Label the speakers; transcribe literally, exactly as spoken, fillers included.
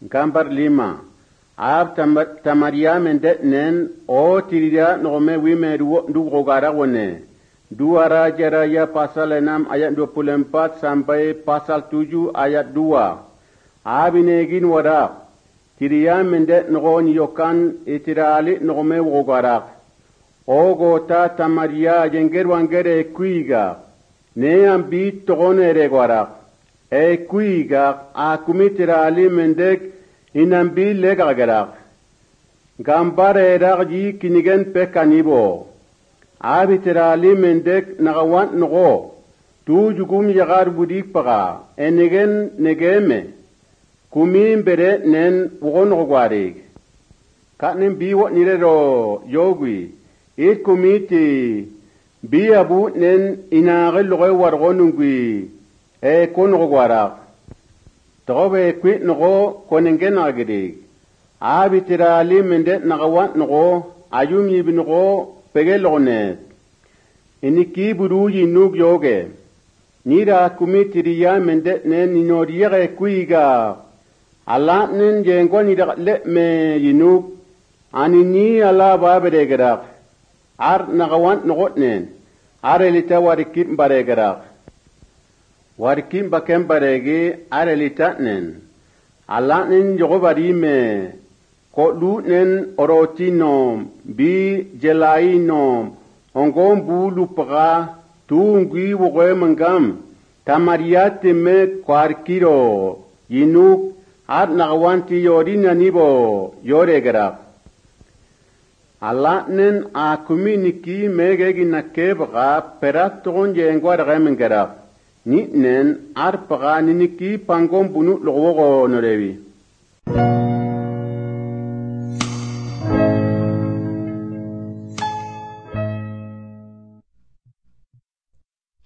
Speaker 1: Gambar lima. Ab tamaria mendet nen o tiriya nome wime du rogara wone. Dua Raja Raya pasal enam ayat dua puluh empat sampai pasal tujuh ayat dua. Abinegin warak. Tiriya mendet ngon yokan itirali nome rogarak. O gota tamaria jenger wangere kuiga. Ne ambi togone regarak. E kuiga akumitirali mendek inambi legagarak. Gambar eragji kinigen pekanibo. Abitirali mendek nagawan nogo. Tu jugum yagar budik paga. Enigen negeme. Kumin bere nen wogon rogwarig. Katnin biwa nirero yogwi. It kumiti biabu nen inagel logoy wargonungwi. E kon rogwarak. Tobe kwit nogo konengen agirig. Abitirali mendek nagawan nogo. Ayum yibinogo pegel Iniki buruji nuk yoge. Nira kumitiriya mendet nen inoriye kuiga. Allah nen jengwa nira le me yinuk. Anini ala babere gerak. Ar nagawan nogot nen. Ar elita warikim bare gerak. Warikim bakem baregi ar elita nen. Allah nen jogo barime. Ko lu nen orotinom, bi jelainom, ongom bulu paga, tungwi woge mangam, tamariate me kwarkiro, yinuk, at nagawanti yorina nibo, yore gerak. Allah nen akumi niki megegi nakebaga, perat togon jengwa remen gerak. Ni nen ar paga niki pangom bunu logo norevi.